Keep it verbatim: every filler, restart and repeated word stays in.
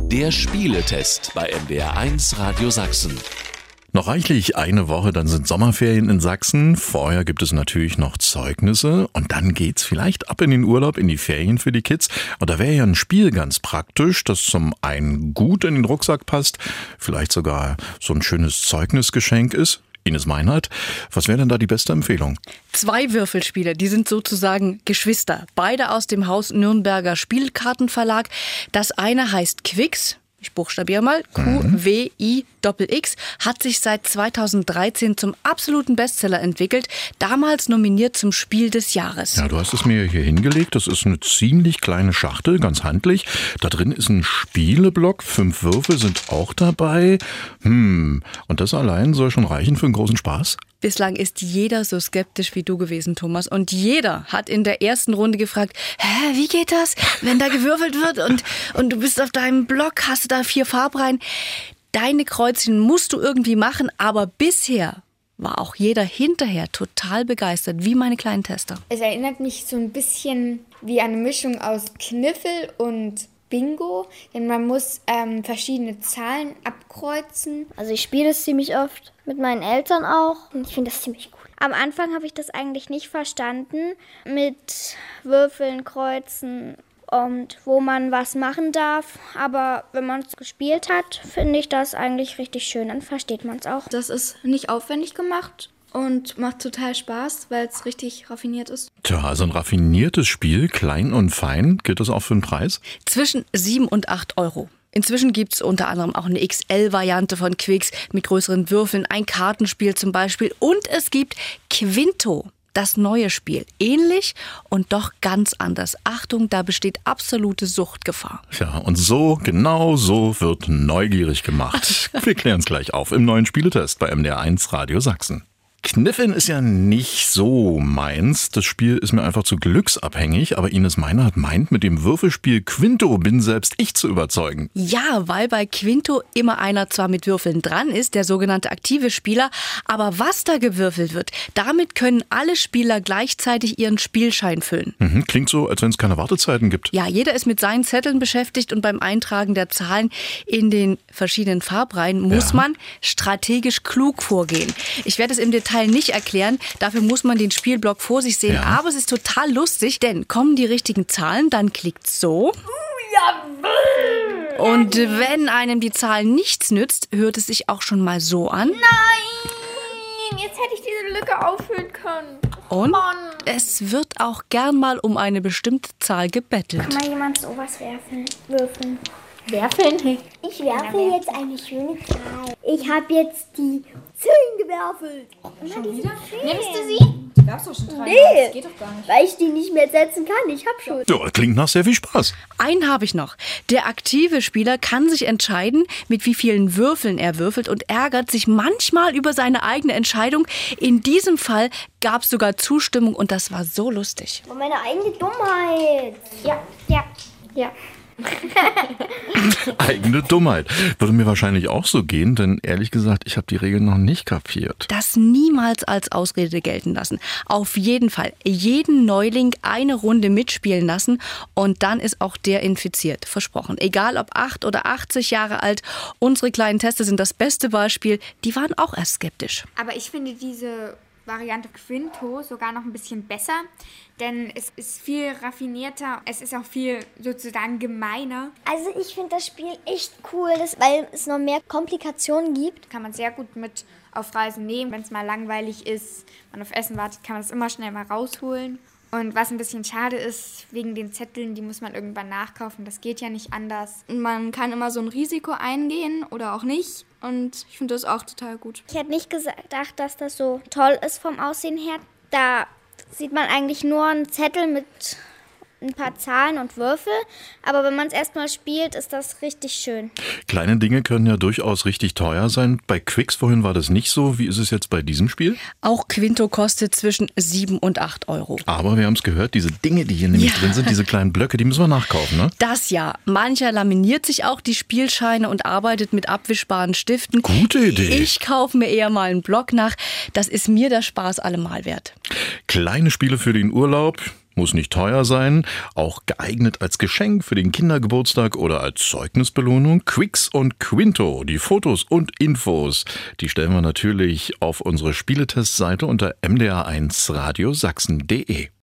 Der Spieletest bei M D R eins Radio Sachsen. Noch reichlich eine Woche, dann sind Sommerferien in Sachsen. Vorher gibt es natürlich noch Zeugnisse und dann geht's vielleicht ab in den Urlaub, in die Ferien für die Kids. Und da wäre ja ein Spiel ganz praktisch, das zum einen gut in den Rucksack passt, vielleicht sogar so ein schönes Zeugnisgeschenk ist. Ines Meinhardt, was wäre denn da die beste Empfehlung? Zwei Würfelspiele, die sind sozusagen Geschwister. Beide aus dem Haus Nürnberger Spielkartenverlag. Das eine heißt Qwix. Ich buchstabiere mal, Q W I X, hat sich seit zweitausenddreizehn zum absoluten Bestseller entwickelt, damals nominiert zum Spiel des Jahres. Ja, du hast es mir hier hingelegt, das ist eine ziemlich kleine Schachtel, ganz handlich. Da drin ist ein Spieleblock, fünf Würfel sind auch dabei. Hm, und das allein soll schon reichen für einen großen Spaß? Bislang ist jeder so skeptisch wie du gewesen, Thomas. Und jeder hat in der ersten Runde gefragt, hä, wie geht das, wenn da gewürfelt wird und, und du bist auf deinem Block, hast du da vier Farbreihen? Deine Kreuzchen musst du irgendwie machen, aber bisher war auch jeder hinterher total begeistert, wie meine kleinen Tester. Es erinnert mich so ein bisschen wie eine Mischung aus Kniffel und Bingo, denn man muss ähm, verschiedene Zahlen abkreuzen. Also ich spiele das ziemlich oft, mit meinen Eltern auch, und ich finde das ziemlich cool. Am Anfang habe ich das eigentlich nicht verstanden, mit Würfeln, Kreuzen und wo man was machen darf. Aber wenn man es gespielt hat, finde ich das eigentlich richtig schön, dann versteht man es auch. Das ist nicht aufwendig gemacht und macht total Spaß, weil es richtig raffiniert ist. Tja, also ein raffiniertes Spiel, klein und fein. Gilt das auch für den Preis? Zwischen sieben und acht Euro. Inzwischen gibt es unter anderem auch eine X L-Variante von Qwix mit größeren Würfeln, ein Kartenspiel zum Beispiel. Und es gibt Quinto, das neue Spiel. Ähnlich und doch ganz anders. Achtung, da besteht absolute Suchtgefahr. Ja, und so, genau so wird neugierig gemacht. Wir klären es gleich auf im neuen Spieletest bei M D R eins Radio Sachsen. Kniffeln ist ja nicht so meins. Das Spiel ist mir einfach zu glücksabhängig. Aber Ines Meinhardt meint, mit dem Würfelspiel Quinto bin selbst ich zu überzeugen. Ja, weil bei Quinto immer einer zwar mit Würfeln dran ist, der sogenannte aktive Spieler. Aber was da gewürfelt wird, damit können alle Spieler gleichzeitig ihren Spielschein füllen. Mhm, klingt so, als wenn es keine Wartezeiten gibt. Ja, jeder ist mit seinen Zetteln beschäftigt und beim Eintragen der Zahlen in den verschiedenen Farbreihen muss Ja. man strategisch klug vorgehen. Ich werde es im Detail nicht erklären, dafür muss man den Spielblock vor sich sehen, Ja. aber es ist total lustig, denn kommen die richtigen Zahlen, dann klickt so. Und wenn einem die Zahl nichts nützt, hört es sich auch schon mal so an. Nein, jetzt hätte ich diese Lücke auffüllen können. Und es wird auch gern mal um eine bestimmte Zahl gebettelt. Kann mal jemand sowas werfen, würfeln? Werfeln? Ich werfe jetzt eine schöne Zahl. Ich habe jetzt die zehn gewerfelt. Schon wieder? Nimmst du sie? Die gab's doch schon dreimal. Nee, Das geht doch gar nicht. weil ich die nicht mehr setzen kann. Ich habe schon. Ja, klingt nach sehr viel Spaß. Einen habe ich noch. Der aktive Spieler kann sich entscheiden, mit wie vielen Würfeln er würfelt und ärgert sich manchmal über seine eigene Entscheidung. In diesem Fall gab es sogar Zustimmung und das war so lustig. Und meine eigene Dummheit. Ja, ja, ja. Eigene Dummheit. Würde mir wahrscheinlich auch so gehen, denn ehrlich gesagt, ich habe die Regeln noch nicht kapiert. Das niemals als Ausrede gelten lassen. Auf jeden Fall jeden Neuling eine Runde mitspielen lassen und dann ist auch der infiziert. Versprochen. Egal ob acht oder achtzig Jahre alt, unsere kleinen Tester sind das beste Beispiel. Die waren auch erst skeptisch. Aber ich finde diese Variante Quinto sogar noch ein bisschen besser, denn es ist viel raffinierter, es ist auch viel sozusagen gemeiner. Also ich finde das Spiel echt cool, das, weil es noch mehr Komplikationen gibt. Kann man sehr gut mit auf Reisen nehmen. Wenn es mal langweilig ist, man auf Essen wartet, kann man es immer schnell mal rausholen. Und was ein bisschen schade ist, wegen den Zetteln, die muss man irgendwann nachkaufen. Das geht ja nicht anders. Man kann immer so ein Risiko eingehen oder auch nicht. Und ich finde das auch total gut. Ich hätte nicht gedacht, dass das so toll ist vom Aussehen her. Da sieht man eigentlich nur einen Zettel mit ein paar Zahlen und Würfel, aber wenn man es erstmal spielt, ist das richtig schön. Kleine Dinge können ja durchaus richtig teuer sein. Bei Qwix vorhin war das nicht so. Wie ist es jetzt bei diesem Spiel? Auch Quinto kostet zwischen sieben und acht Euro. Aber wir haben es gehört, diese Dinge, die hier nämlich Ja. drin sind, diese kleinen Blöcke, die müssen wir nachkaufen, ne? Das ja. Mancher laminiert sich auch die Spielscheine und arbeitet mit abwischbaren Stiften. Gute Idee. Ich kaufe mir eher mal einen Block nach. Das ist mir der Spaß allemal wert. Kleine Spiele für den Urlaub. muss nicht teuer sein, auch geeignet als Geschenk für den Kindergeburtstag oder als Zeugnisbelohnung. Quix und Quinto, die Fotos und Infos, die stellen wir natürlich auf unsere Spieletestseite unter m d r eins radio sachsen punkt d e.